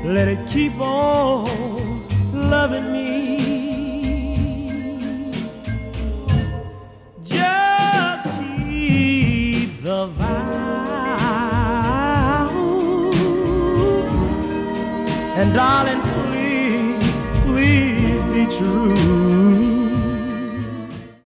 let it keep on loving me. Just keep the vow, and darling, please, please be true.